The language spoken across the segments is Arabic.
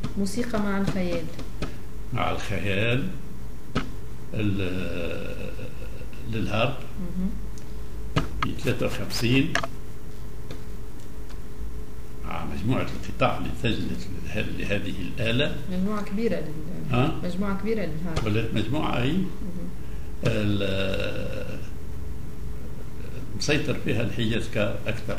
موسيقى مع الخيال. مع الخيال، للهارب في 53 مع مجموعة القطاع اللي سجلت لهذه الآلة. مجموعة كبيرة مجموعة كبيرة للهارب. ولات مجموعة أي مسيطر فيها الحجاز أكثر.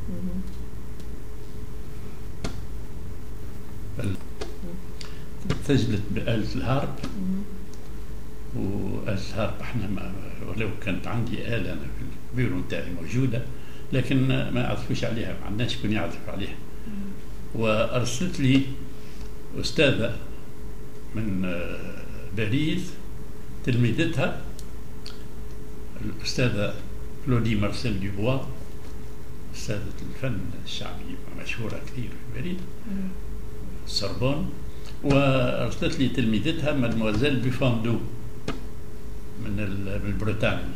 سجلت بآلة الهارب. وآلة الهارب احنا ولو كانت عندي آلة أنا في البيرو نتاعي موجودة، لكن ما يعرفوش عليها، ما عندناش شكون يعرف عليها. وأرسلت لي أستاذة من باريس تلميذتها الأستاذة كلودي مارسيل دوبوا، أستاذة الفن الشعبي مشهورة كثير في باريس السوربون، وأرسلت لي تلميذتها مادموزيل بيفاندو من بريطانيا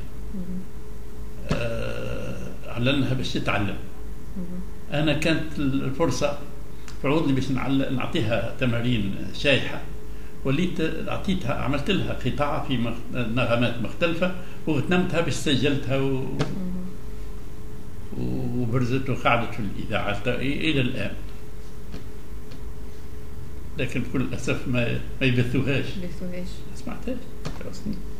على أنها باش تتعلم. أنا كانت الفرصة تعود لي باش نعطيها تمارين شايحة، وليت عملت لها قطاع في نغمات مختلفة وغتنمتها باش سجلتها وبرزت وقعدت في الإذاعة إلى الآن، لكن بكل أسف ما يبثوهاش. ما سمعتهاش.